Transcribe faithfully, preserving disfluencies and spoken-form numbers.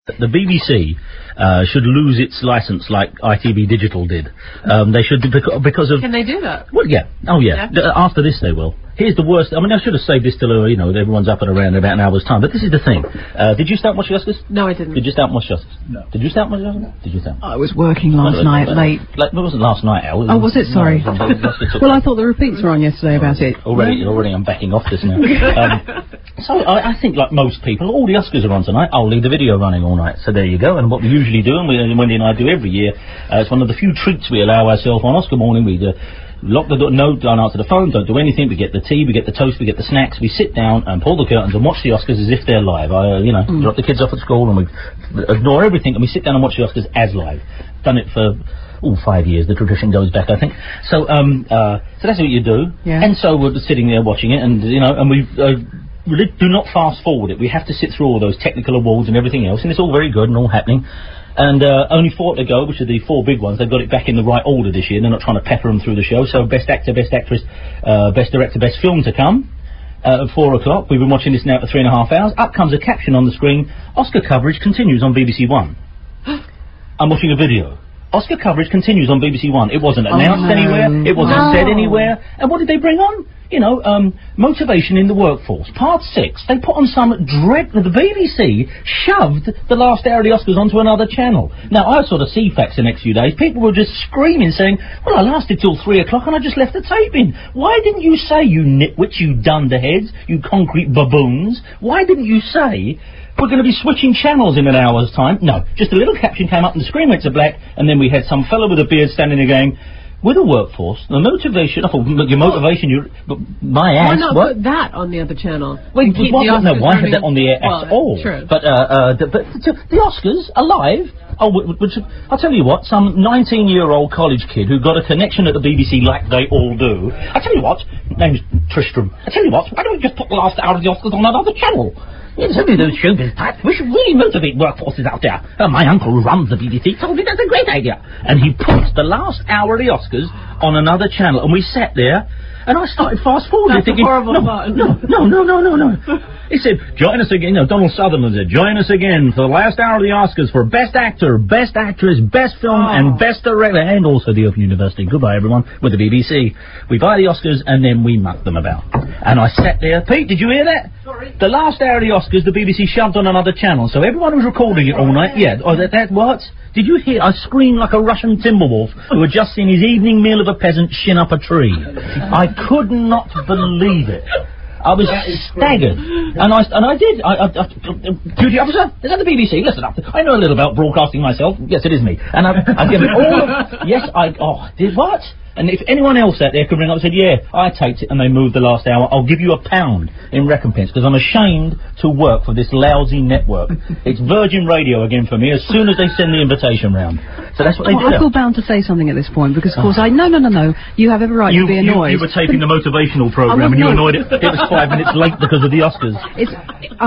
The B B C uh, should lose its license like I T V Digital did. Um, they should because, because of. Can they do that? Well, yeah. Oh, yeah. yeah. After this, they will. Here's the worst. I mean, I should have saved this till uh, you know everyone's up and around in about an hour's time. But this is the thing. Uh, did you start watching Oscars? No, I didn't. Did you start watching Oscars? No. Did you start watching Oscars? Did you start? I was working last night late. Like, it wasn't last night, Al. Oh, was it? Sorry. No, it was, well, I thought the repeats were on yesterday about it. Already, already, I'm backing off this now. um, so I, I think, like most people, all the Oscars are on tonight. I'll leave the video running all night. So there you go. And what we usually do, and we, Wendy and I do every year, uh, it's one of the few treats we allow ourselves on Oscar morning. We uh, lock the door, no, don't answer the phone, don't do anything. We get the tea, we get the toast, we get the snacks. We sit down and pull the curtains and watch the Oscars as if they're live. I, uh, you know, mm. drop the kids off at school and we ignore everything and we sit down and watch the Oscars as live. Done it for all five years. The tradition goes back, I think. So, um, uh, so that's what you do. Yeah. And so we're sitting there watching it, and you know, and we. Uh, do not fast forward it. We have to sit through all those technical awards and everything else, and it's all very good and all happening. And uh, only four to go, which are the four big ones. They've got it back in the right order this year. They're not trying to pepper them through the show. So Best Actor, Best Actress, uh, Best Director, Best Film to come uh, at four o'clock. We've been watching this now for three and a half hours. Up comes a caption on the screen. Oscar coverage continues on B B C One. I'm watching a video. Oscar coverage continues on B B C One. It wasn't announced oh, no. anywhere. It wasn't no. said anywhere. And what did they bring on? You know, um, motivation in the workforce. Part six. They put on some dread... The B B C shoved the last hour of the Oscars onto another channel. Now, I saw the C FAX the next few days. People were just screaming, saying, well, I lasted till three o'clock and I just left the tape in. Why didn't you say, you nitwits, you dunderheads, you concrete baboons? Why didn't you say... we're going to be switching channels in an hour's time? No, just a little caption came up and the screen went to black, and then we had some fellow with a beard standing there going, with a workforce, the motivation, oh, your motivation, your, my ass, why not what? put that on the other channel? Well, why, no, why have that on the air well, at all? True. But, uh, uh, the, but the, the Oscars are live. Oh, which, I'll tell you what, some nineteen-year-old college kid who got a connection at the B B C like they all do. I tell you what, name's Tristram. I tell you what, why don't we just put the last hour of the Oscars on another channel? It's only those showbiz types. We should really motivate workforces out there. Uh, my uncle who runs the B B C told me that's a great idea. And he put the last hour of the Oscars on another channel, and we sat there, and I started fast forwarding, thinking, horrible no, button. no, no, no, no, no, no. He said, join us again, you know, Donald Sutherland said, join us again for the last hour of the Oscars for Best Actor, Best Actress, Best Film, oh. and Best Director, and also the Open University. Goodbye, everyone, with the B B C. We buy the Oscars, and then we muck them about. And I sat there. Pete, did you hear that? Sorry. The last hour of the Oscars, the B B C shoved on another channel, so everyone was recording it all night. Yeah, oh, that, that, what? Did you hear? I screamed like a Russian timberwolf who had just seen his evening meal of a peasant shin up a tree. I could not believe it. I was staggered, and I and I did. I, I, I, duty officer, is that the B B C? Listen up. I know a little about broadcasting myself. Yes, it is me. And I, I give it all. Of, yes, I. Oh, did what? And if anyone else out there could ring up and said, yeah, I taped it and they moved the last hour, I'll give you a pound in recompense, because I'm ashamed to work for this lousy network. It's Virgin Radio again for me as soon as they send the invitation round. So that's what they well, did. I feel bound to say something at this point, because of course I... No, no, no, no. You have every right you, to be you, annoyed. you were taping the motivational programme and you annoyed it. It was five minutes late because of the Oscars. It's...